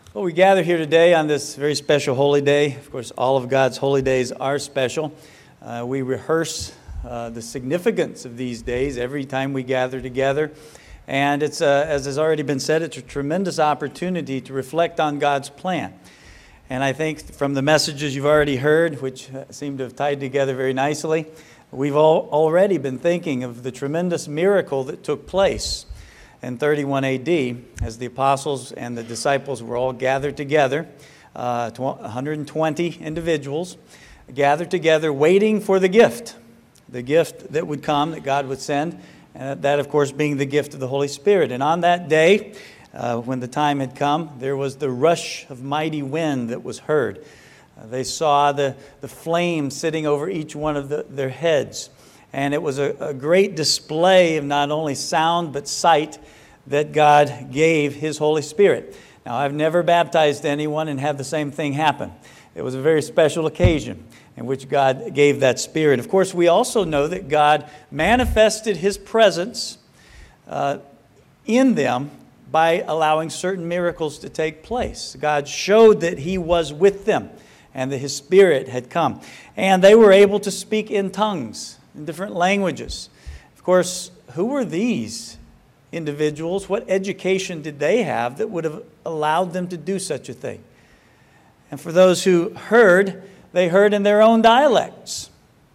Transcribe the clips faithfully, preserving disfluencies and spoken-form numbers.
Well, we gather here today on this very special holy day. Of course, all of God's holy days are special. Uh, we rehearse uh, the significance of these days every time we gather together. And it's, uh, as has already been said, it's a tremendous opportunity to reflect on God's plan. And I think from the messages you've already heard, which seem to have tied together very nicely, we've all already been thinking of the tremendous miracle that took place in thirty-one A D, as the apostles and the disciples were all gathered together, uh, one hundred twenty individuals gathered together waiting for the gift, the gift that would come, that God would send, and that, of course, being the gift of the Holy Spirit. And on that day, uh, when the time had come, there was the rush of mighty wind that was heard. Uh, they saw the, the flame sitting over each one of the, their heads. And it was a, a great display of not only sound but sight that God gave His Holy Spirit. Now, I've never baptized anyone and had the same thing happen. It was a very special occasion in which God gave that Spirit. Of course, we also know that God manifested His presence uh, in them by allowing certain miracles to take place. God showed that He was with them and that His Spirit had come. And they were able to speak in tongues, in different languages. Of course, who were these individuals? What education did they have that would have allowed them to do such a thing? And for those who heard, they heard in their own dialects,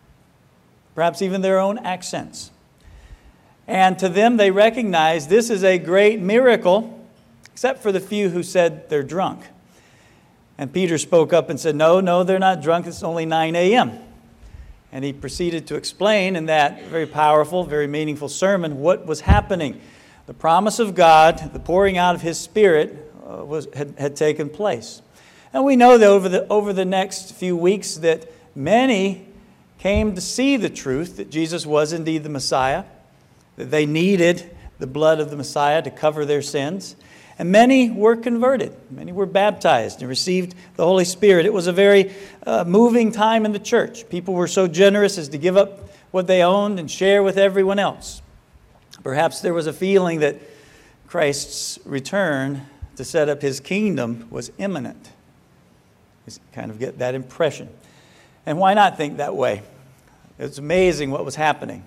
perhaps even their own accents. And to them, they recognized this is a great miracle, except for the few who said they're drunk. And Peter spoke up and said, no, no, they're not drunk. It's only nine a.m. And he proceeded to explain in that very powerful, very meaningful sermon what was happening. The promise of God, the pouring out of His Spirit uh, was had, had taken place. And we know that over the, over the next few weeks that many came to see the truth that Jesus was indeed the Messiah, that they needed the blood of the Messiah to cover their sins. And many were converted. Many were baptized and received the Holy Spirit. It was a very uh, moving time in the church. People were so generous as to give up what they owned and share with everyone else. Perhaps there was a feeling that Christ's return to set up His kingdom was imminent. You kind of get that impression. And why not think that way? It's amazing what was happening.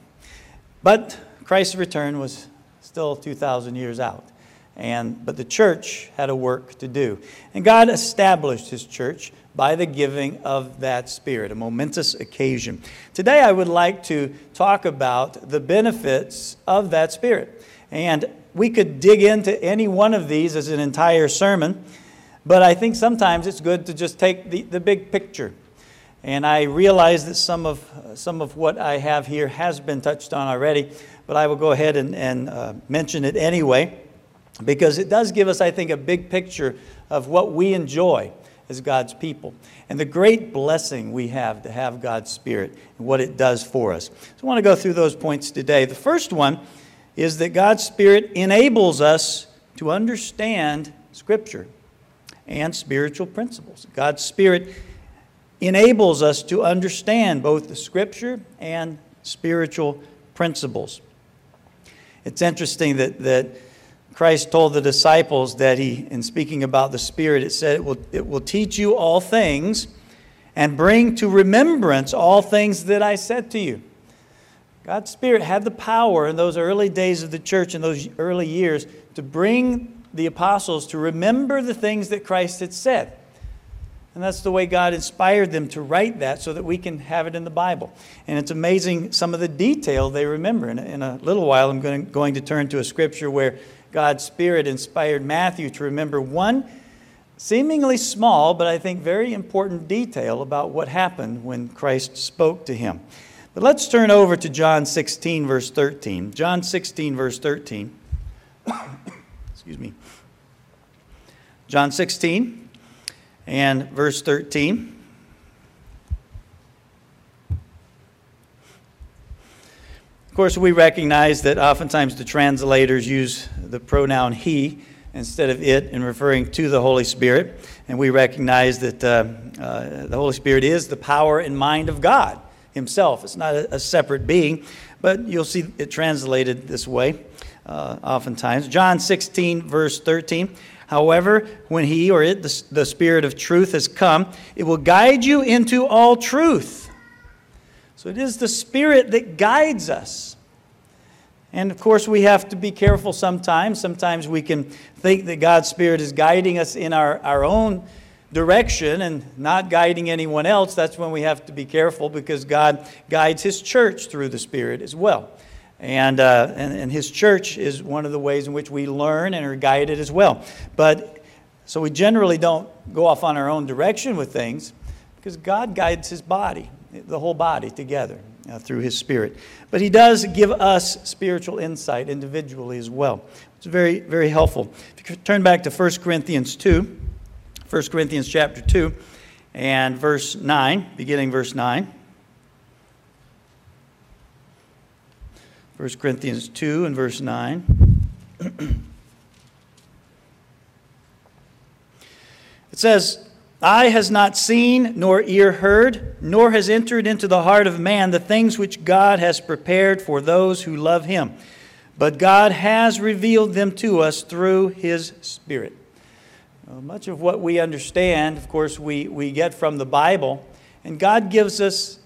But Christ's return was still two thousand years out. And, but the church had a work to do. And God established His church by the giving of that Spirit, a momentous occasion. Today I would like to talk about the benefits of that Spirit. And we could dig into any one of these as an entire sermon, but I think sometimes it's good to just take the, the big picture. And I realize that some of, uh, some of what I have here has been touched on already, but I will go ahead and, and uh, mention it anyway, because it does give us, I think, a big picture of what we enjoy as God's people and the great blessing we have to have God's Spirit and what it does for us. So I want to go through those points today. The first one is that God's Spirit enables us to understand Scripture and spiritual principles. God's Spirit enables us to understand both the Scripture and spiritual principles. It's interesting that that Christ told the disciples that He, in speaking about the Spirit, it said it will, it will teach you all things and bring to remembrance all things that I said to you. God's Spirit had the power in those early days of the church, in those early years, to bring the apostles to remember the things that Christ had said. And that's the way God inspired them to write that so that we can have it in the Bible. And it's amazing some of the detail they remember. In a, in a little while, I'm going to, going to turn to a scripture where God's Spirit inspired Matthew to remember one seemingly small, but I think very important detail about what happened when Christ spoke to him. But let's turn over to John sixteen, verse thirteen. John sixteen, verse thirteen. Excuse me. John sixteen and verse thirteen. Of course, we recognize that oftentimes the translators use the pronoun he instead of it in referring to the Holy Spirit. And we recognize that uh, uh, the Holy Spirit is the power and mind of God Himself. It's not a, a separate being, but you'll see it translated this way uh, oftentimes. John sixteen, verse thirteen. However, when he or it, the, the Spirit of truth has come, it will guide you into all truth. So it is the Spirit that guides us. And of course, we have to be careful sometimes. Sometimes we can think that God's Spirit is guiding us in our, our own direction and not guiding anyone else. That's when we have to be careful, because God guides His church through the Spirit as well. And, uh, and, and His church is one of the ways in which we learn and are guided as well. But so we generally don't go off on our own direction with things, because God guides His body, the whole body together uh, through His Spirit. But He does give us spiritual insight individually as well. It's very, very helpful. If you could turn back to First Corinthians two. First Corinthians chapter two and verse nine, beginning verse nine. First Corinthians two and verse nine. It says, "Eye has not seen, nor ear heard, nor has entered into the heart of man the things which God has prepared for those who love Him. But God has revealed them to us through His Spirit." Uh, much of what we understand, of course, we, we get from the Bible. And God gives us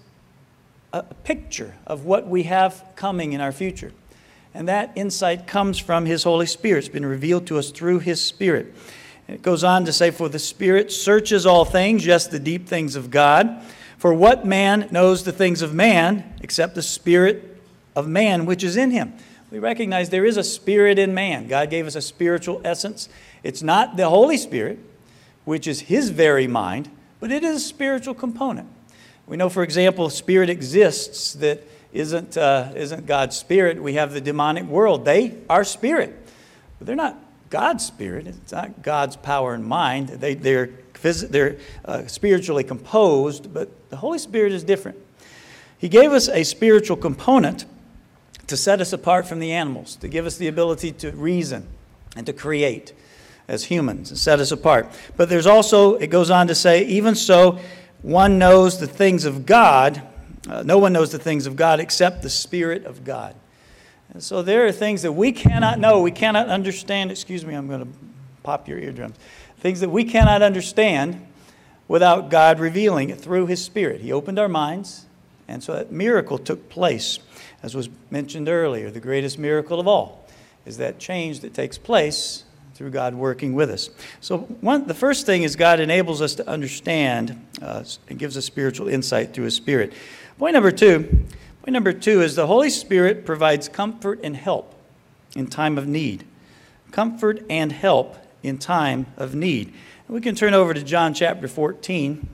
a, a picture of what we have coming in our future. And that insight comes from His Holy Spirit. It's been revealed to us through His Spirit. And it goes on to say, "For the Spirit searches all things, yes, the deep things of God. For what man knows the things of man, except the Spirit of man which is in him?" We recognize there is a spirit in man. God gave us a spiritual essence. It's not the Holy Spirit, which is His very mind, but it is a spiritual component. We know, for example, spirit exists that isn't, uh, isn't God's spirit. We have the demonic world. They are spirit, but they're not God's spirit. It's not God's power and mind. They, they're phys- they're uh, spiritually composed, but the Holy Spirit is different. He gave us a spiritual component to set us apart from the animals, to give us the ability to reason and to create as humans and set us apart. But there's also, it goes on to say, even so, one knows the things of God. Uh, no one knows the things of God except the Spirit of God. And so there are things that we cannot know, we cannot understand. Excuse me, I'm going to pop your eardrums. Things that we cannot understand without God revealing it through His Spirit. He opened our minds, and so that miracle took place. As was mentioned earlier, the greatest miracle of all is that change that takes place through God working with us. So one, the first thing is God enables us to understand uh, and gives us spiritual insight through His Spirit. Point number two, point number two is the Holy Spirit provides comfort and help in time of need. Comfort and help in time of need. And we can turn over to John chapter fourteen,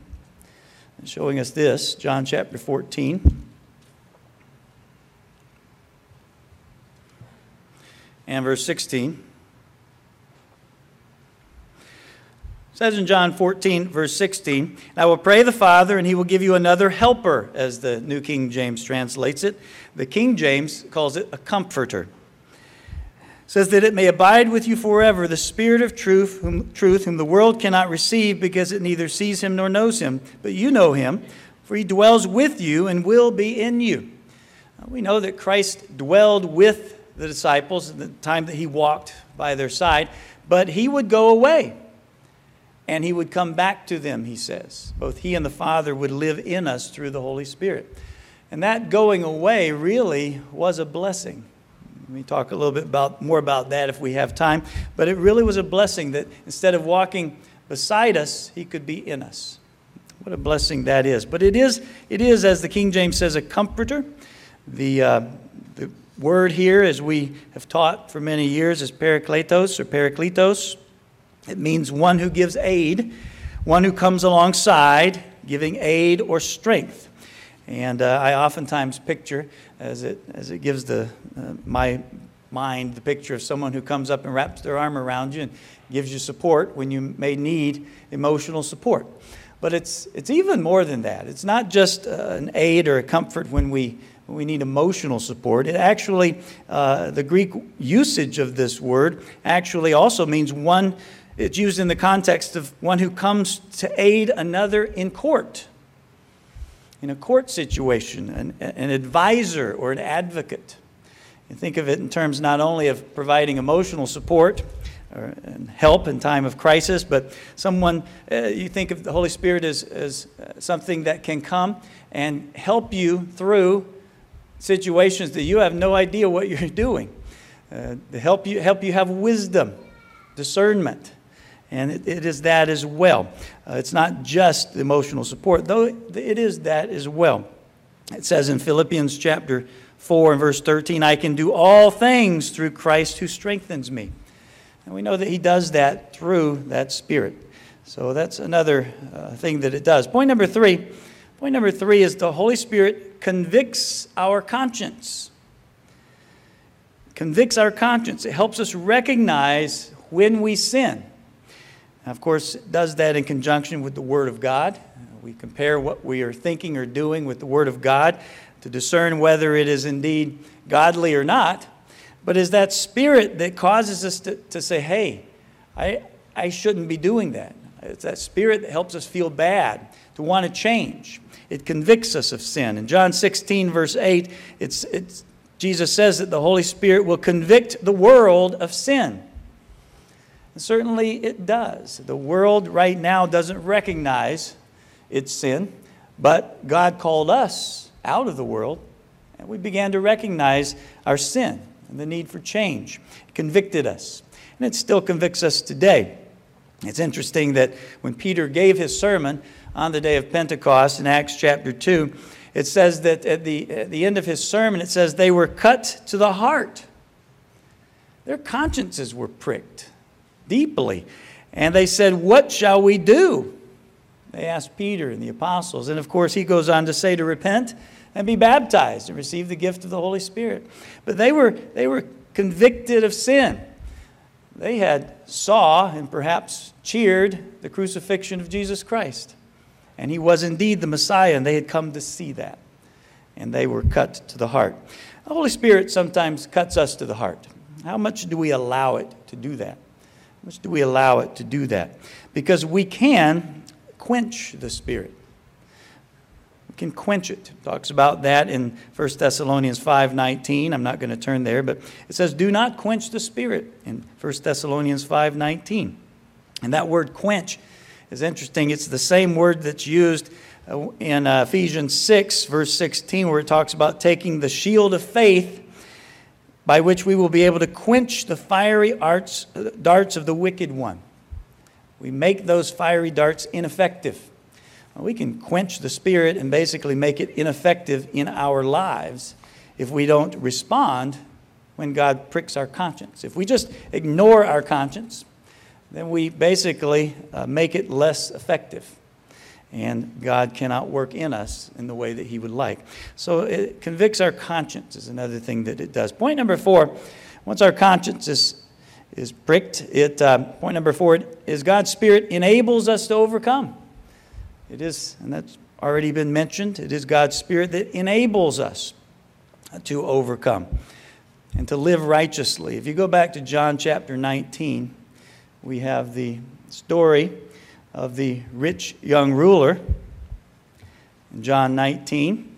showing us this, John chapter fourteen. And verse sixteen. It says in John fourteen, verse sixteen, "I will pray the Father, and He will give you another helper," as the New King James translates it. The King James calls it a comforter. It says that it may abide with you forever, the Spirit of truth whom, truth, whom the world cannot receive because it neither sees Him nor knows Him. But you know Him, for He dwells with you and will be in you. We know that Christ dwelled with the disciples at the time that He walked by their side, but He would go away and He would come back to them, He says. Both He and the Father would live in us through the Holy Spirit. And that going away really was a blessing. Let me talk a little bit about more about that if we have time. But it really was a blessing that instead of walking beside us, He could be in us. What a blessing that is. But it is, it is as the King James says, a comforter. The uh, the word here, as we have taught for many years, is parakletos or parakletos. It means one who gives aid, one who comes alongside, giving aid or strength. And uh, I oftentimes picture, as it as it gives the uh, my mind the picture of someone who comes up and wraps their arm around you and gives you support when you may need emotional support. But it's it's even more than that. It's not just uh, an aid or a comfort when we when we need emotional support. It actually, uh, the Greek usage of this word actually also means one. It's used in the context of one who comes to aid another in court. In a court situation, an, an advisor or an advocate. You think of it in terms not only of providing emotional support, or and help in time of crisis, but someone, uh, you think of the Holy Spirit as, as something that can come and help you through situations that you have no idea what you're doing. Uh, to help you, help you have wisdom, discernment. And it, it is that as well. Uh, it's not just emotional support, though it is that as well. It says in Philippians chapter four and verse thirteen, I can do all things through Christ who strengthens me. And we know that he does that through that Spirit. So that's another uh, thing that it does. Point number three. Point number three is the Holy Spirit convicts our conscience. Convicts our conscience. It helps us recognize when we sin. Now, of course, it does that in conjunction with the Word of God. We compare what we are thinking or doing with the Word of God to discern whether it is indeed godly or not. But it's that Spirit that causes us to, to say, hey, I, I shouldn't be doing that. It's that Spirit that helps us feel bad, to want to change. It convicts us of sin. In John sixteen, verse eight, it's, it's, Jesus says that the Holy Spirit will convict the world of sin. And certainly it does. The world right now doesn't recognize its sin, but God called us out of the world, and we began to recognize our sin and the need for change. It convicted us, and it still convicts us today. It's interesting that when Peter gave his sermon on the day of Pentecost in Acts chapter two, it says that at the, at the end of his sermon, it says they were cut to the heart. Their consciences were pricked deeply. And they said, what shall we do? They asked Peter and the apostles. And of course, he goes on to say to repent and be baptized and receive the gift of the Holy Spirit. But they were, they were convicted of sin. They had saw and perhaps cheered the crucifixion of Jesus Christ. And he was indeed the Messiah, and they had come to see that. And they were cut to the heart. The Holy Spirit sometimes cuts us to the heart. How much do we allow it to do that? How much do we allow it to do that? Because we can quench the Spirit. We can quench it. It talks about that in First Thessalonians five nineteen. I'm not going to turn there, but it says, do not quench the Spirit in First Thessalonians five nineteen. And that word quench is interesting. It's the same word that's used in Ephesians six, verse sixteen, where it talks about taking the shield of faith by which we will be able to quench the fiery arts, darts of the wicked one. We make those fiery darts ineffective. We can quench the Spirit and basically make it ineffective in our lives if we don't respond when God pricks our conscience. If we just ignore our conscience, then we basically uh, make it less effective. And God cannot work in us in the way that he would like. So it convicts our conscience is another thing that it does. Point number four, once our conscience is, is pricked, it, uh, point number four is God's Spirit enables us to overcome. It is, and that's already been mentioned, it is God's Spirit that enables us to overcome and to live righteously. If you go back to John chapter nineteen, we have the story of the rich young ruler in John nineteen.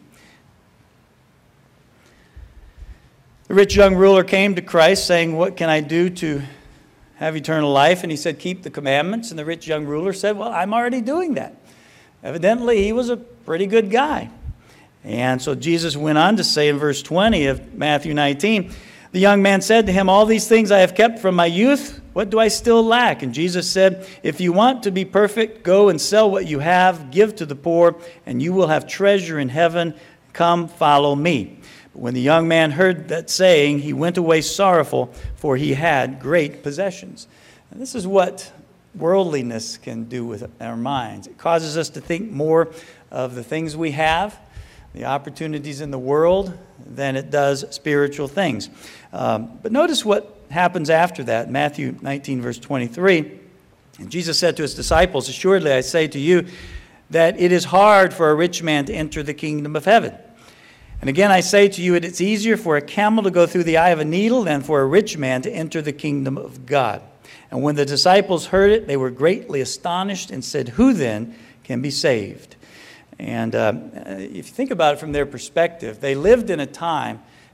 The rich young ruler came to Christ saying, what can I do to have eternal life? And he said, keep the commandments. And the rich young ruler said, well, I'm already doing that. Evidently, he was a pretty good guy. And so Jesus went on to say in verse twenty of Matthew nineteen, the young man said to him, all these things I have kept from my youth. What do I still lack? And Jesus said, if you want to be perfect, go and sell what you have, give to the poor, and you will have treasure in heaven. Come, follow me. But when the young man heard that saying, he went away sorrowful, for he had great possessions. And this is what worldliness can do with our minds. It causes us to think more of the things we have, the opportunities in the world, than it does spiritual things. Um, but notice what happens after that. Matthew nineteen, verse twenty-three. And Jesus said to his disciples, assuredly I say to you that it is hard for a rich man to enter the kingdom of heaven. And again I say to you, it is easier for a camel to go through the eye of a needle than for a rich man to enter the kingdom of God. And when the disciples heard it, they were greatly astonished and said, who then can be saved? And uh, if you think about it from their perspective, they lived in a time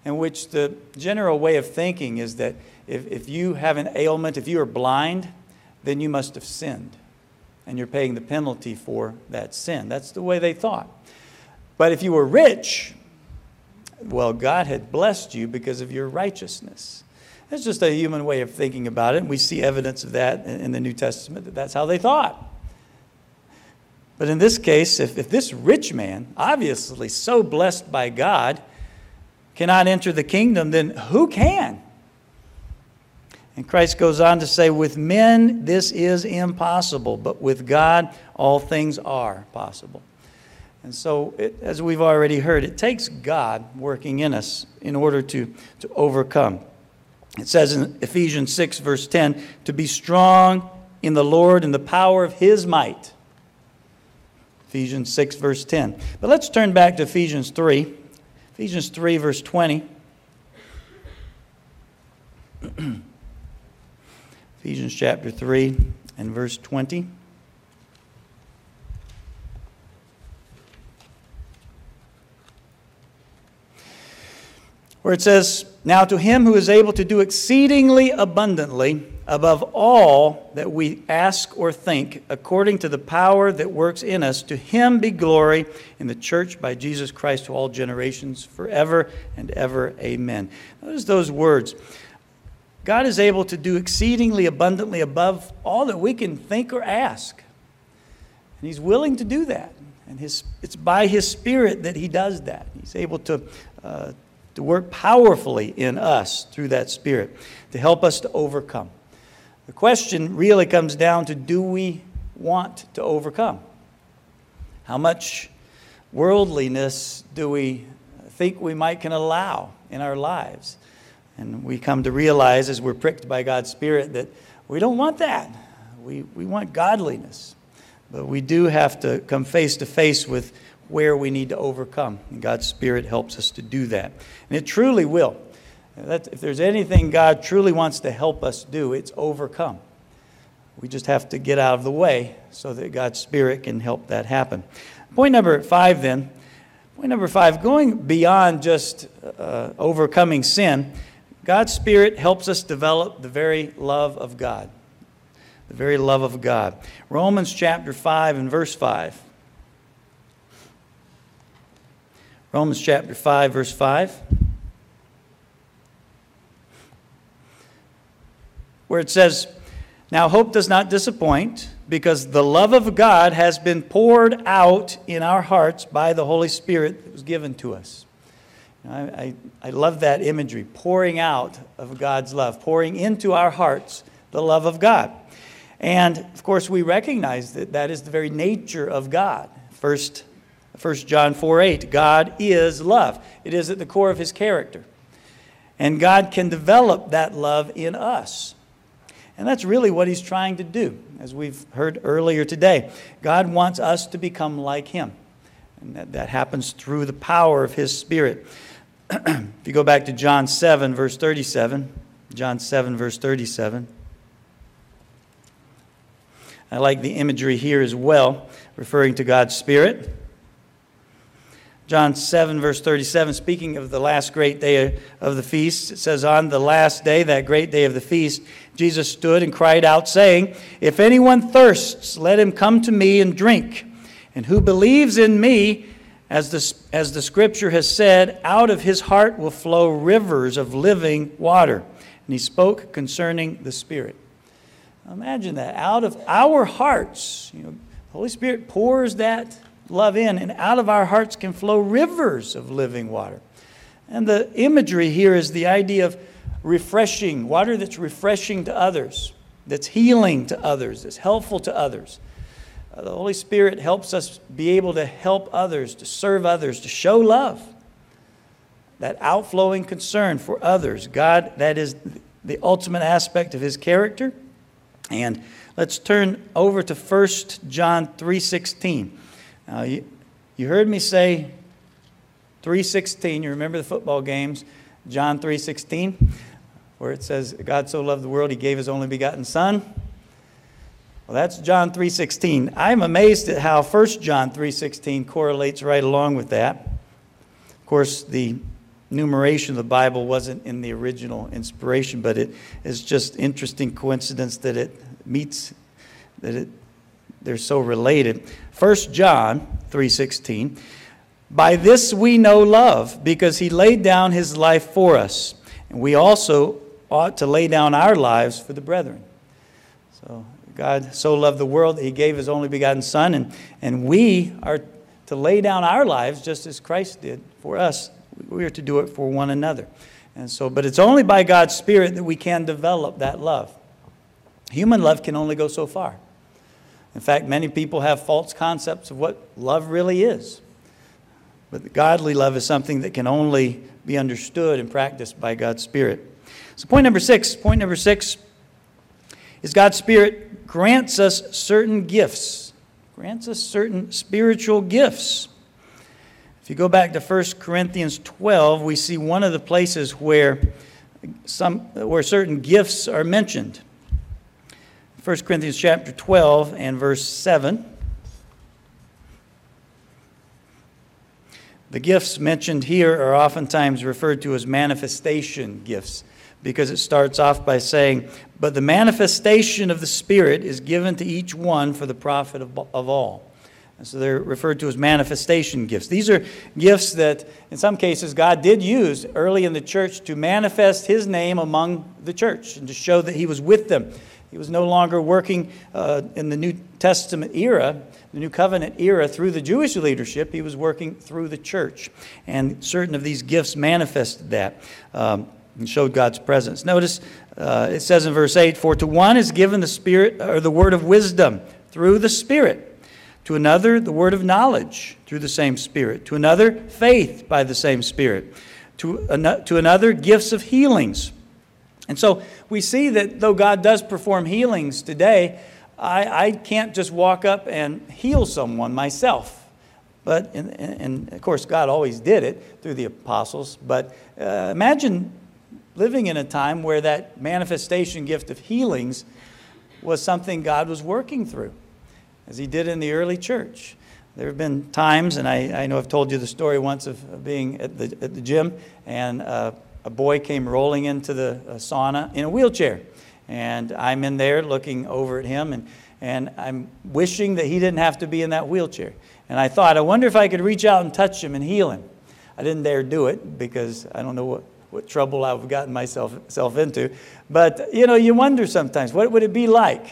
in which the general way of thinking is that if, if you have an ailment, if you are blind, then you must have sinned. And you're paying the penalty for that sin. That's the way they thought. But if you were rich, well, God had blessed you because of your righteousness. That's just a human way of thinking about it. And we see evidence of that in the New Testament, that that's how they thought. But in this case, if, if this rich man, obviously so blessed by God, cannot enter the kingdom, then who can? And Christ goes on to say, with men this is impossible, but with God all things are possible. And so, it, as we've already heard, it takes God working in us in order to, to overcome. It says in Ephesians six, verse ten, to be strong in the Lord and the power of His might. Ephesians six, verse ten. But let's turn back to Ephesians three. Ephesians three, verse twenty. Ephesians chapter three and verse twenty. Where it says, now to Him who is able to do exceedingly abundantly above all that we ask or think, according to the power that works in us, to Him be glory in the church by Jesus Christ to all generations, forever and ever. Amen. Notice those words. God is able to do exceedingly abundantly above all that we can think or ask. And He's willing to do that. And his, it's by His Spirit that He does that. He's able to, uh, to work powerfully in us through that Spirit to help us to overcome. The question really comes down to, do we want to overcome? How much worldliness do we think we might can allow in our lives? And we come to realize as we're pricked by God's Spirit that we don't want that. We, we want godliness. But we do have to come face to face with where we need to overcome. And God's Spirit helps us to do that. And it truly will. That, if there's anything God truly wants to help us do, it's overcome. We just have to get out of the way so that God's Spirit can help that happen. Point number five then. Point number five, going beyond just uh, overcoming sin, God's Spirit helps us develop the very love of God. The very love of God. Romans chapter five and verse five. Romans chapter five, verse five. Where it says, now hope does not disappoint, because the love of God has been poured out in our hearts by the Holy Spirit that was given to us. I, I, I love that imagery, pouring out of God's love, pouring into our hearts the love of God. And, of course, we recognize that that is the very nature of God. First, First John four eight, God is love. It is at the core of His character. And God can develop that love in us. And that's really what He's trying to do, as we've heard earlier today. God wants us to become like Him. And that, that happens through the power of His Spirit. If you go back to John seven, verse thirty-seven. John seven, verse thirty-seven. I like the imagery here as well, referring to God's Spirit. John seven, verse thirty-seven, speaking of the last great day of the feast, it says, on the last day, that great day of the feast, Jesus stood and cried out, saying, if anyone thirsts, let him come to me and drink. And who believes in me, as the, as the Scripture has said, out of his heart will flow rivers of living water. And He spoke concerning the Spirit. Now imagine that. Out of our hearts, you know, the Holy Spirit pours that love in, and out of our hearts can flow rivers of living water. And the imagery here is the idea of refreshing, water that's refreshing to others, that's healing to others, that's helpful to others. Uh, the Holy Spirit helps us be able to help others, to serve others, to show love. That outflowing concern for others. God, that is the ultimate aspect of His character. And let's turn over to First John three sixteen. Now, you, you heard me say three sixteen. You remember the football games, John three sixteen, where it says, God so loved the world, He gave His only begotten Son. Well, that's John three sixteen. I'm amazed at how First John three sixteen correlates right along with that. Of course, the numeration of the Bible wasn't in the original inspiration, but it is just interesting coincidence that it meets, that it they're so related. First John three sixteen, by this we know love, because he laid down his life for us, and we also ought to lay down our lives for the brethren. So God so loved the world that he gave his only begotten Son, and, and we are to lay down our lives just as Christ did for us. We are to do it for one another. And so, but it's only by God's Spirit that we can develop that love. Human love can only go so far. In fact, many people have false concepts of what love really is. But the godly love is something that can only be understood and practiced by God's Spirit. So point number six, point number six is God's Spirit grants us certain gifts. Grants us certain spiritual gifts. If you go back to First Corinthians twelve, we see one of the places where some where certain gifts are mentioned. First Corinthians chapter twelve and verse seven. The gifts mentioned here are oftentimes referred to as manifestation gifts, because it starts off by saying, but the manifestation of the Spirit is given to each one for the profit of, of all. And so they're referred to as manifestation gifts. These are gifts that, in some cases, God did use early in the church to manifest his name among the church and to show that he was with them. He was no longer working uh, in the New Testament era, the New Covenant era, through the Jewish leadership. He was working through the church. And certain of these gifts manifested that um, and showed God's presence. Notice uh, it says in verse eight, for to one is given the Spirit, or the word of wisdom through the Spirit. To another, the word of knowledge through the same Spirit. To another, faith by the same Spirit. To, an- to another, gifts of healings. And so we see that though God does perform healings today, I, I can't just walk up and heal someone myself. But, and, and of course, God always did it through the apostles. But uh, imagine living in a time where that manifestation gift of healings was something God was working through, as he did in the early church. There have been times, and I, I know I've told you the story once of, of being at the, at the gym, and uh, a boy came rolling into the uh, sauna in a wheelchair. And I'm in there looking over at him, and, and I'm wishing that he didn't have to be in that wheelchair. And I thought, I wonder if I could reach out and touch him and heal him. I didn't dare do it because I don't know what, what trouble I've gotten myself, myself into. But, you know, you wonder sometimes, what would it be like?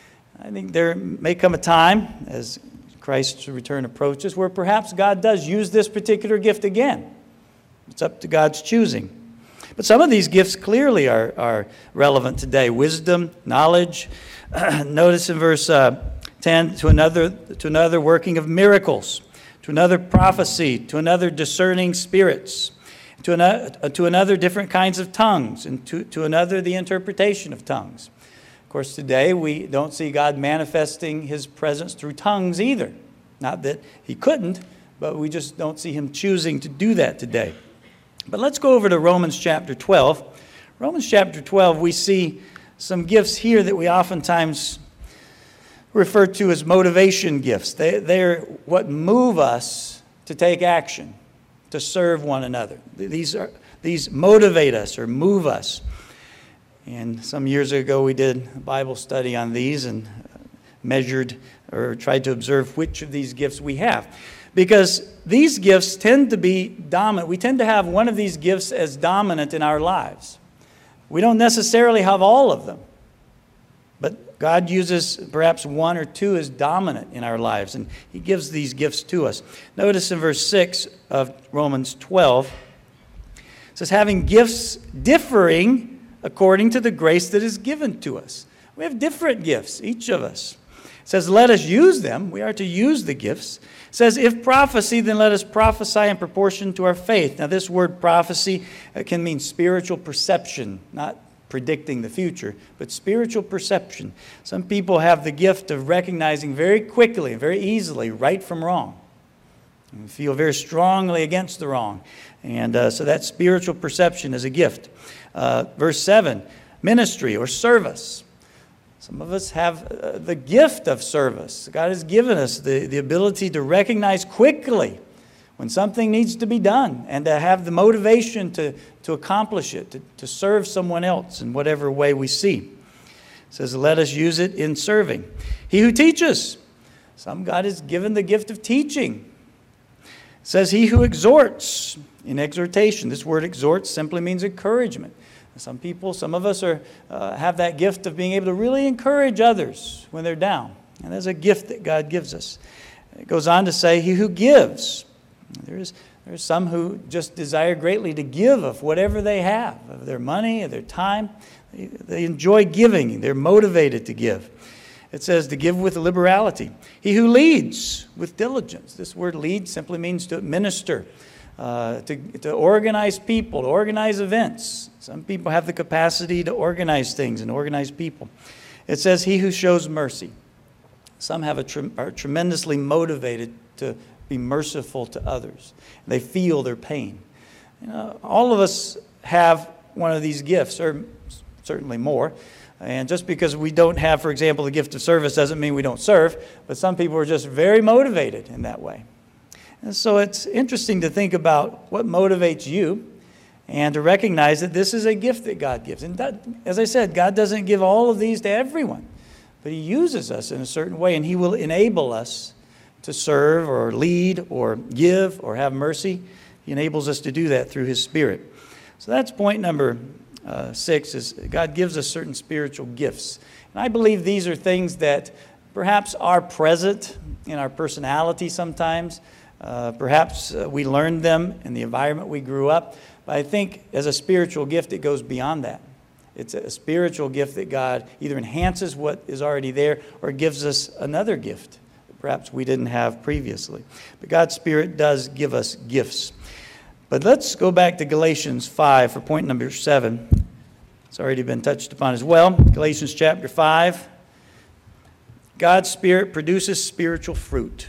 I think there may come a time, as Christ's return approaches, where perhaps God does use this particular gift again. It's up to God's choosing. But some of these gifts clearly are, are relevant today. Wisdom, knowledge. Notice in verse uh, ten, to another, to another working of miracles, to another prophecy, to another discerning spirits, to another, to another different kinds of tongues, and to, to another the interpretation of tongues. Of course, today we don't see God manifesting his presence through tongues either. Not that he couldn't, but we just don't see him choosing to do that today. But let's go over to Romans chapter twelve. Romans chapter twelve, we see some gifts here that we oftentimes refer to as motivation gifts. They, they're what move us to take action, to serve one another. These are these motivate us or move us. And some years ago we did a Bible study on these and measured or tried to observe which of these gifts we have. Because these gifts tend to be dominant. We tend to have one of these gifts as dominant in our lives. We don't necessarily have all of them. But God uses perhaps one or two as dominant in our lives. And he gives these gifts to us. Notice in verse six of Romans twelve, it says, having gifts differing according to the grace that is given to us. We have different gifts, each of us. It says, let us use them. We are to use the gifts. It says, if prophecy, then let us prophesy in proportion to our faith. Now, this word prophecy can mean spiritual perception, not predicting the future, but spiritual perception. Some people have the gift of recognizing very quickly, very easily, right from wrong. And feel very strongly against the wrong. And uh, so that spiritual perception is a gift. Uh, verse seven, ministry or service. Some of us have uh, the gift of service. God has given us the, the ability to recognize quickly when something needs to be done, and to have the motivation to, to accomplish it, to, to serve someone else in whatever way we see. It says, let us use it in serving. He who teaches. Some God has given the gift of teaching. It says, he who exhorts, in exhortation. This word exhort simply means encouragement. Some people, some of us are uh, have that gift of being able to really encourage others when they're down. And that's a gift that God gives us. It goes on to say, he who gives. There's, there's some who just desire greatly to give of whatever they have, of their money, of their time. They, they enjoy giving. They're motivated to give. It says to give with liberality. He who leads with diligence. This word lead simply means to administer, uh, to, to organize people, to organize events. Some people have the capacity to organize things and organize people. It says he who shows mercy. Some have a tre- are tremendously motivated to be merciful to others. They feel their pain. You know, all of us have one of these gifts, or certainly more. And just because we don't have, for example, the gift of service doesn't mean we don't serve, but some people are just very motivated in that way. And so it's interesting to think about what motivates you and to recognize that this is a gift that God gives. And that, as I said, God doesn't give all of these to everyone, but he uses us in a certain way, and he will enable us to serve or lead or give or have mercy. He enables us to do that through his Spirit. So that's point number Uh, six, is God gives us certain spiritual gifts. And I believe these are things that perhaps are present in our personality sometimes. Uh, perhaps uh, we learned them in the environment we grew up. But I think as a spiritual gift, it goes beyond that. It's a spiritual gift that God either enhances what is already there or gives us another gift that perhaps we didn't have previously. But God's Spirit does give us gifts. But let's go back to Galatians five for point number seven. It's already been touched upon as well. Galatians chapter five. God's Spirit produces spiritual fruit.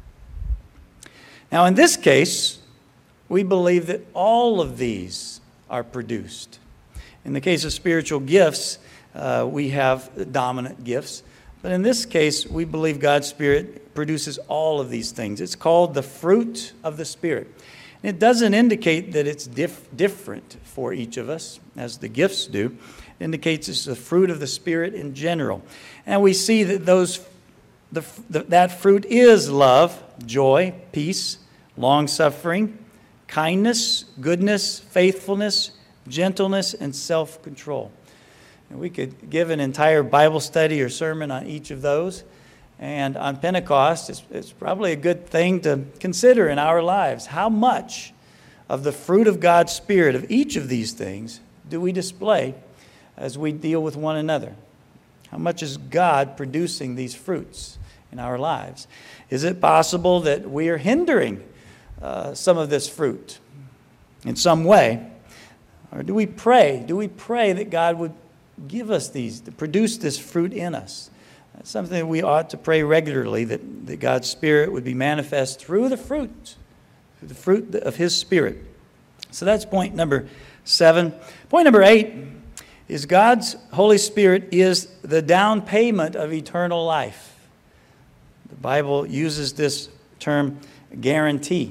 Now in this case, we believe that all of these are produced. In the case of spiritual gifts, uh, we have dominant gifts. But in this case, we believe God's Spirit produces all of these things. It's called the fruit of the Spirit. It doesn't indicate that it's diff- different for each of us, as the gifts do. It indicates it's the fruit of the Spirit in general. And we see that those, the, the, that fruit is love, joy, peace, long-suffering, kindness, goodness, faithfulness, gentleness, and self-control. And we could give an entire Bible study or sermon on each of those. And on Pentecost, it's, it's probably a good thing to consider in our lives. How much of the fruit of God's Spirit, of each of these things, do we display as we deal with one another? How much is God producing these fruits in our lives? Is it possible that we are hindering uh, some of this fruit in some way? Or do we pray? Do we pray that God would give us these, to produce this fruit in us? That's something that we ought to pray regularly, that, that God's Spirit would be manifest through the fruit, through the fruit of his Spirit. So that's point number seven. Point number eight is God's Holy Spirit is the down payment of eternal life. The Bible uses this term guarantee.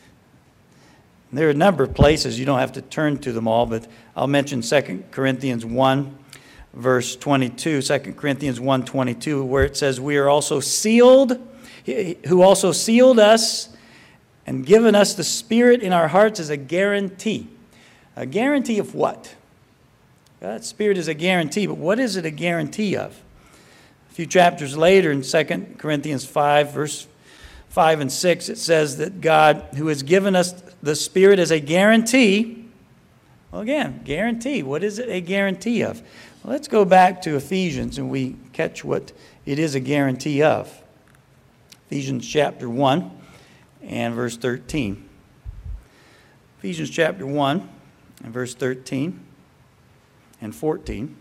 And there are a number of places, you don't have to turn to them all, but I'll mention Second Corinthians one. Verse twenty-two, Second Corinthians one twenty-two, where it says, we are also sealed, who also sealed us and given us the Spirit in our hearts as a guarantee. A guarantee of what? God's Spirit is a guarantee, but what is it a guarantee of? A few chapters later in Second Corinthians five, verse five and six, it says that God, who has given us the Spirit as a guarantee, well again, guarantee, what is it a guarantee of? Let's go back to Ephesians and we catch what it is a guarantee of. Ephesians chapter one and verse thirteen. Ephesians chapter one and verse thirteen and fourteen.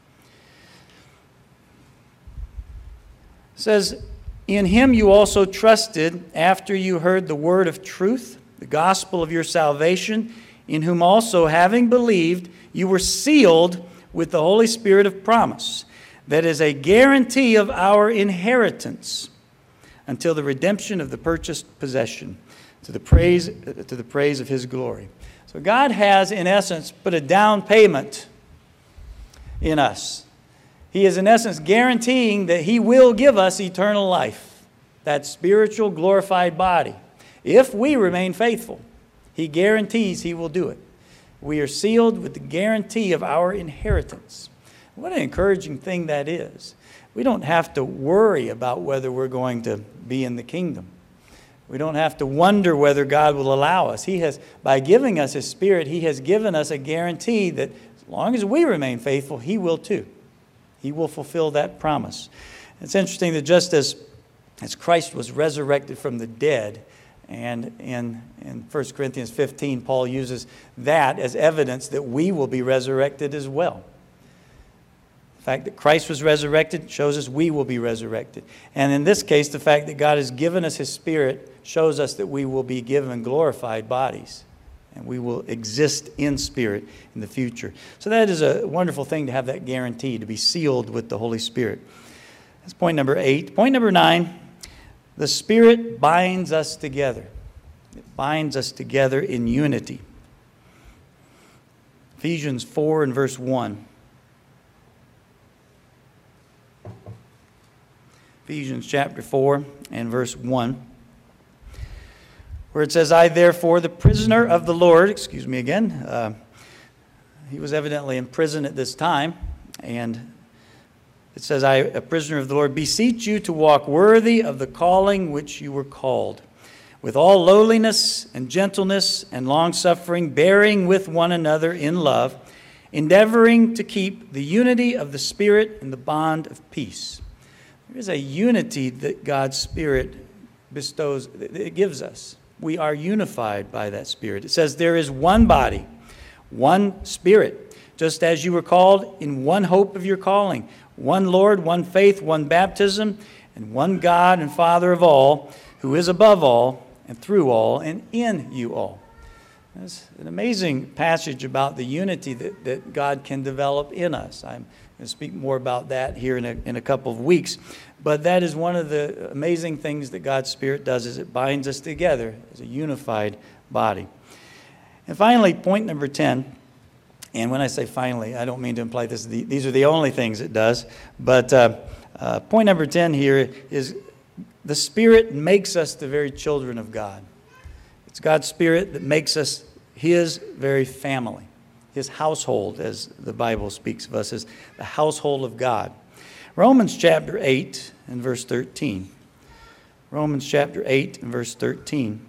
It says, in him you also trusted after you heard the word of truth, the gospel of your salvation, in whom also having believed you were sealed with the Holy Spirit of promise, that is a guarantee of our inheritance until the redemption of the purchased possession. to the praise, to the praise of His glory. So God has, in essence, put a down payment in us. He is, in essence, guaranteeing that He will give us eternal life, that spiritual glorified body. If we remain faithful, He guarantees He will do it. We are sealed with the guarantee of our inheritance. What an encouraging thing that is. We don't have to worry about whether we're going to be in the kingdom. We don't have to wonder whether God will allow us. He has, by giving us His Spirit, He has given us a guarantee that as long as we remain faithful, He will too. He will fulfill that promise. It's interesting that just as, as Christ was resurrected from the dead, and in, in First Corinthians fifteen, Paul uses that as evidence that we will be resurrected as well. The fact that Christ was resurrected shows us we will be resurrected. And in this case, the fact that God has given us His Spirit shows us that we will be given glorified bodies. And we will exist in spirit in the future. So that is a wonderful thing to have that guarantee, to be sealed with the Holy Spirit. That's point number eight. Point number nine, the Spirit binds us together. It binds us together in unity. Ephesians four and verse one. Ephesians chapter four and verse one. Where it says, I therefore, the prisoner of the Lord, excuse me again, uh, he was evidently in prison at this time, and it says, I, a prisoner of the Lord, beseech you to walk worthy of the calling which you were called, with all lowliness and gentleness and longsuffering, bearing with one another in love, endeavoring to keep the unity of the Spirit in the bond of peace. There is a unity that God's Spirit bestows, it gives us. We are unified by that Spirit. It says there is one body, one Spirit, just as you were called in one hope of your calling, one Lord, one faith, one baptism, and one God and Father of all, who is above all and through all and in you all. That's an amazing passage about the unity that, that God can develop in us. I'm going to speak more about that here in a, in a couple of weeks. But that is one of the amazing things that God's Spirit does, is it binds us together as a unified body. And finally, point number ten, and when I say finally, I don't mean to imply this, these are the only things it does, but uh, uh, point number ten here is the Spirit makes us the very children of God. It's God's Spirit that makes us His very family, His household, as the Bible speaks of us as the household of God. Romans chapter eight and verse thirteen. Romans chapter eight and verse thirteen.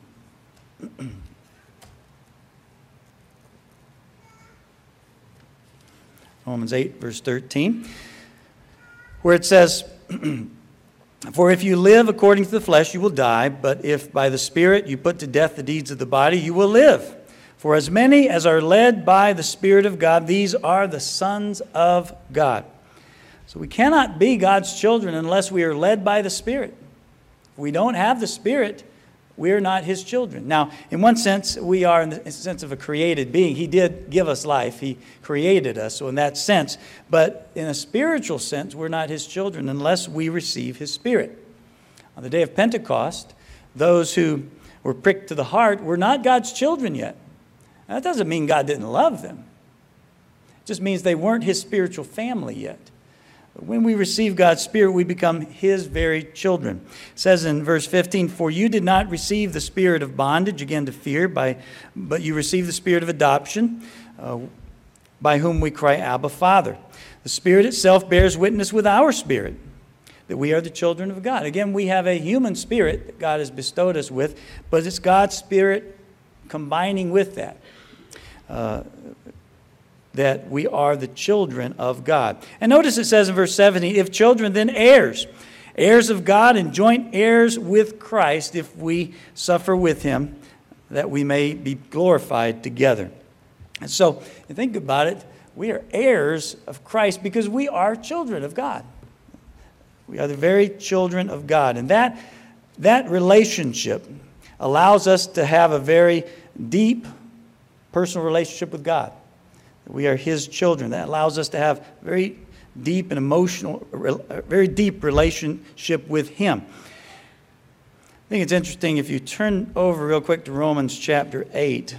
Romans eight verse thirteen, where it says, for if you live according to the flesh, you will die, but if by the Spirit you put to death the deeds of the body, you will live. For as many as are led by the Spirit of God, these are the sons of God. So we cannot be God's children unless we are led by the Spirit. If we don't have the Spirit, we are not His children. Now, in one sense, we are in the sense of a created being. He did give us life. He created us, so in that sense. But in a spiritual sense, we're not His children unless we receive His Spirit. On the day of Pentecost, those who were pricked to the heart were not God's children yet. Now, that doesn't mean God didn't love them. It just means they weren't His spiritual family yet. But when we receive God's Spirit, we become His very children. It says in verse fifteen, for you did not receive the spirit of bondage, again to fear, by, but you received the spirit of adoption, uh, by whom we cry, Abba, Father. The Spirit itself bears witness with our spirit that we are the children of God. Again, we have a human spirit that God has bestowed us with, but it's God's Spirit combining with that. Uh, that we are the children of God. And notice it says in verse seventeen, if children, then heirs, heirs of God and joint heirs with Christ, if we suffer with Him, that we may be glorified together. And so, you think about it, we are heirs of Christ because we are children of God. We are the very children of God. And that, that relationship allows us to have a very deep personal relationship with God. We are His children. That allows us to have very deep and emotional, very deep relationship with Him. I think it's interesting if you turn over real quick to Romans chapter eight.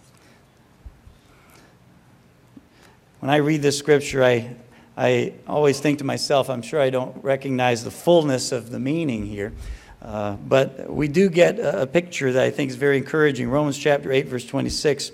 When I read this scripture, I, I always think to myself, I'm sure I don't recognize the fullness of the meaning here. Uh, but we do get a, a picture that I think is very encouraging. Romans chapter eight, verse twenty-six,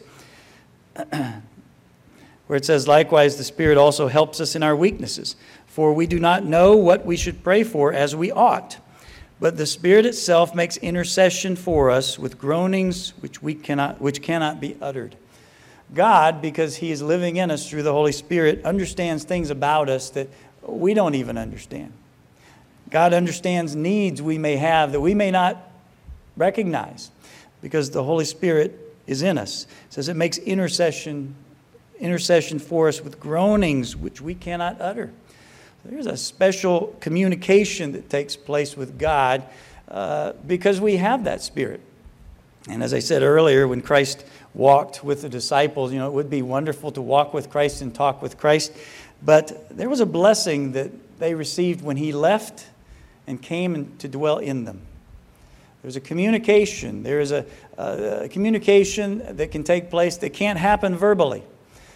where it says, "Likewise, the Spirit also helps us in our weaknesses. For we do not know what we should pray for as we ought. But the Spirit itself makes intercession for us with groanings which we cannot, which cannot be uttered." God, because He is living in us through the Holy Spirit, understands things about us that we don't even understand. God understands needs we may have that we may not recognize because the Holy Spirit is in us. It says it makes intercession, intercession for us with groanings which we cannot utter. There's a special communication that takes place with God uh, because we have that Spirit. And as I said earlier, when Christ walked with the disciples, you know, it would be wonderful to walk with Christ and talk with Christ. But there was a blessing that they received when He left and came to dwell in them. There's a communication. There is a, a communication that can take place that can't happen verbally.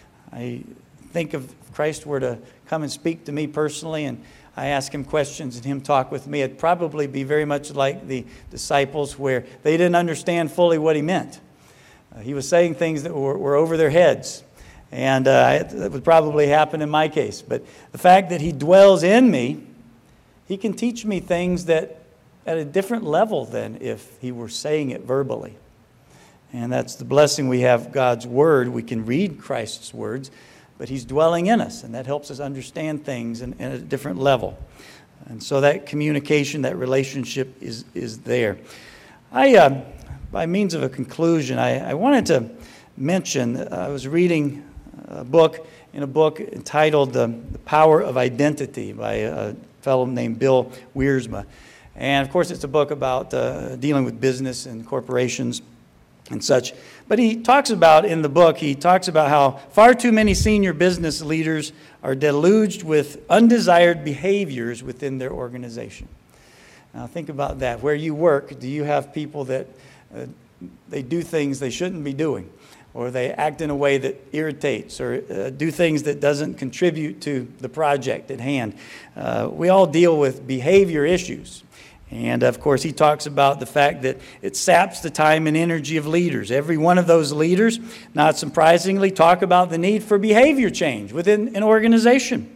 I think if Christ were to come and speak to me personally and I ask Him questions and Him talk with me, it'd probably be very much like the disciples where they didn't understand fully what He meant. Uh, he was saying things that were, were over their heads. And uh, that would probably happen in my case. But the fact that He dwells in me, He can teach me things that at a different level than if He were saying it verbally. And that's the blessing we have God's Word. We can read Christ's words, but He's dwelling in us, and that helps us understand things in, in a different level. And so that communication, that relationship is, is there. I, uh, by means of a conclusion, I, I wanted to mention, uh, I was reading a book, in a book entitled uh, The Power of Identity by a fellow named Bill Wiersma. And of course, it's a book about uh, dealing with business and corporations and such. But he talks about, in the book, he talks about how far too many senior business leaders are deluged with undesired behaviors within their organization. Now think about that. Where you work, do you have people that uh, they do things they shouldn't be doing? Or they act in a way that irritates, or uh, do things that doesn't contribute to the project at hand? Uh, we all deal with behavior issues. And of course, he talks about the fact that it saps the time and energy of leaders. Every one of those leaders, not surprisingly, talk about the need for behavior change within an organization.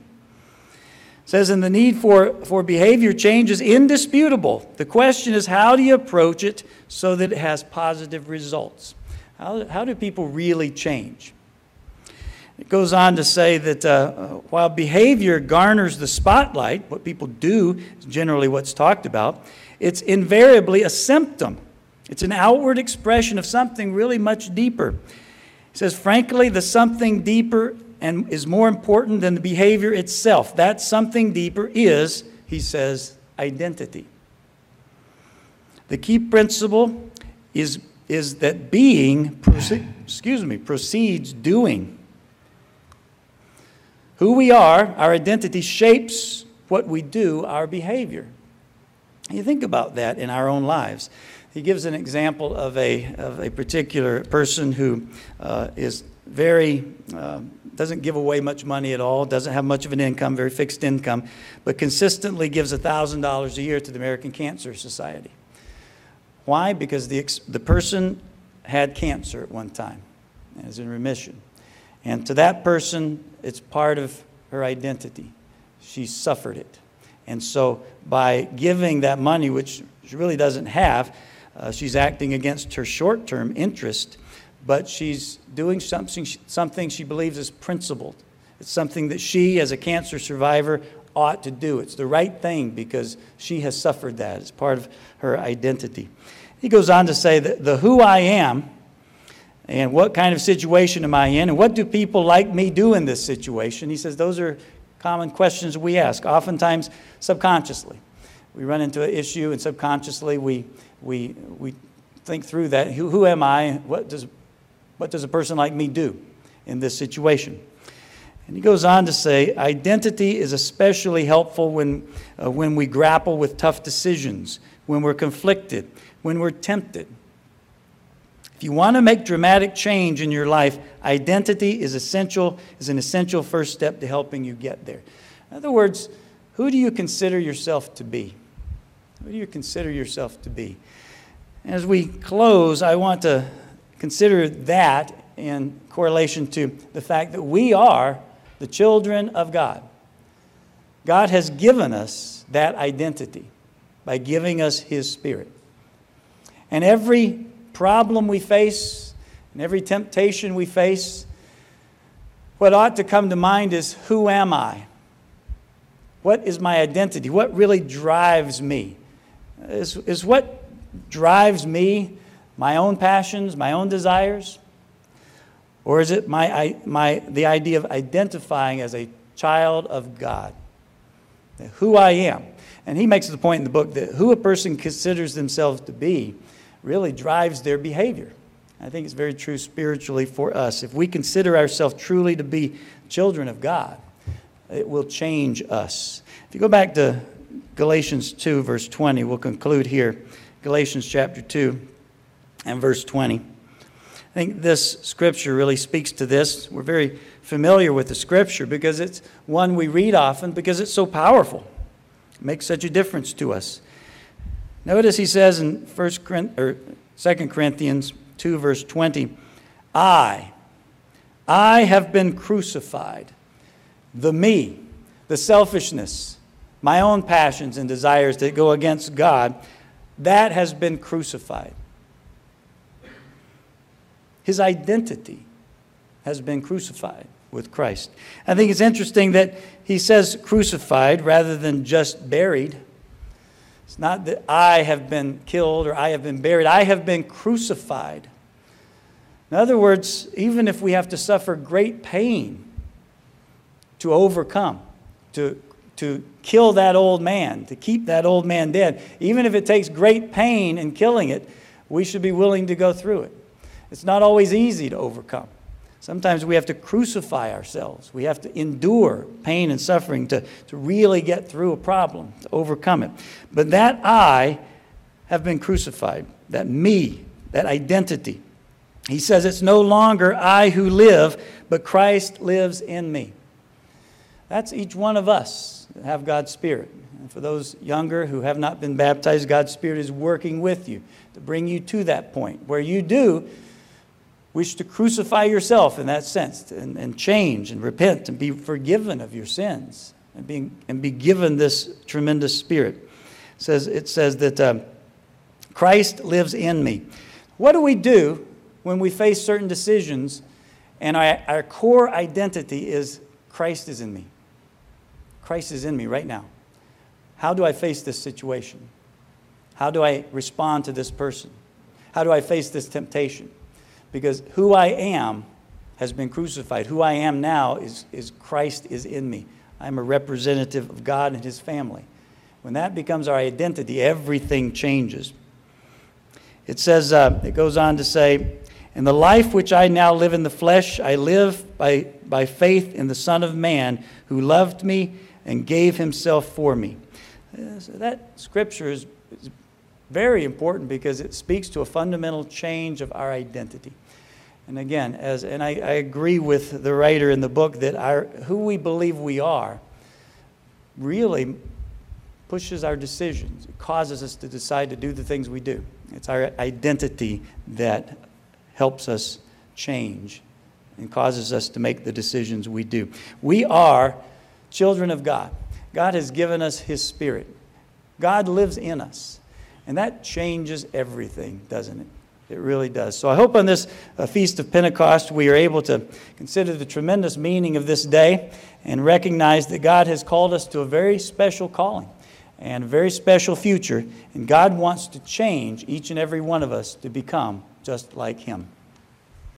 It says, and the need for, for behavior change is indisputable. The question is, how do you approach it so that it has positive results? How, how do people really change? It goes on to say that uh, while behavior garners the spotlight, what people do is generally what's talked about, it's invariably a symptom. It's an outward expression of something really much deeper. He says, frankly, the something deeper and is more important than the behavior itself. That something deeper is, he says, identity. The key principle is, is that being, proce- excuse me, precedes doing. Who we are, our identity shapes what we do, our behavior. You think about that in our own lives. He gives an example of a, of a particular person who uh, is very, uh, doesn't give away much money at all, doesn't have much of an income, very fixed income, but consistently gives one thousand dollars a year to the American Cancer Society. Why? Because the, the person had cancer at one time and is in remission. And to that person, it's part of her identity. She suffered it. And so by giving that money, which she really doesn't have, uh, she's acting against her short-term interest, but she's doing something, something she believes is principled. It's something that she, as a cancer survivor, ought to do. It's the right thing because she has suffered that. It's part of her identity. He goes on to say that the who I am, and what kind of situation am I in? And what do people like me do in this situation? He says those are common questions we ask, oftentimes subconsciously. We run into an issue and subconsciously we we we think through that. Who, who am I? What does what does a person like me do in this situation? And he goes on to say, identity is especially helpful when uh, when we grapple with tough decisions, when we're conflicted, when we're tempted. If you want to make dramatic change in your life, identity is essential, is an essential first step to helping you get there. In other words, who do you consider yourself to be? Who do you consider yourself to be? As we close, I want to consider that in correlation to the fact that we are the children of God. God has given us that identity by giving us His Spirit. And every problem we face and every temptation we face, what ought to come to mind is, who am I? What is my identity? What really drives me? Is, is what drives me my own passions, my own desires? Or is it my, my, the idea of identifying as a child of God? Who I am. And he makes the point in the book that who a person considers themselves to be really drives their behavior. I think it's very true spiritually for us. If we consider ourselves truly to be children of God, it will change us. If you go back to Galatians two, verse twenty, we'll conclude here. Galatians chapter two and verse twenty. I think this scripture really speaks to this. We're very familiar with the scripture because it's one we read often because it's so powerful. It makes such a difference to us. Notice he says in First or Second Corinthians two, verse twenty, I, I have been crucified. The me, the selfishness, my own passions and desires that go against God, that has been crucified. His identity has been crucified with Christ. I think it's interesting that he says crucified rather than just buried. It's not that I have been killed or I have been buried. I have been crucified. In other words, even if we have to suffer great pain to overcome, to, to kill that old man, to keep that old man dead, even if it takes great pain in killing it, we should be willing to go through it. It's not always easy to overcome. Sometimes we have to crucify ourselves. We have to endure pain and suffering to, to really get through a problem, to overcome it. But that I have been crucified, that me, that identity. He says it's no longer I who live, but Christ lives in me. That's each one of us that have God's Spirit. And for those younger who have not been baptized, God's Spirit is working with you to bring you to that point where you do wish to crucify yourself in that sense and, and change and repent and be forgiven of your sins and, being, and be given this tremendous Spirit. It says, it says that um, Christ lives in me. What do we do when we face certain decisions and our, our core identity is Christ is in me? Christ is in me right now. How do I face this situation? How do I respond to this person? How do I face this temptation? Because who I am has been crucified. Who I am now is, is Christ is in me. I'm a representative of God and His family. When that becomes our identity, everything changes. It says, uh, it goes on to say, in the life which I now live in the flesh, I live by, by faith in the Son of Man who loved me and gave Himself for me. Uh, so that scripture is, is very important because it speaks to a fundamental change of our identity. And again, as and I, I agree with the writer in the book that our who we believe we are really pushes our decisions. It causes us to decide to do the things we do. It's our identity that helps us change and causes us to make the decisions we do. We are children of God. God has given us His Spirit. God lives in us. And that changes everything, doesn't it? It really does. So I hope on this uh, Feast of Pentecost we are able to consider the tremendous meaning of this day and recognize that God has called us to a very special calling and a very special future. And God wants to change each and every one of us to become just like Him.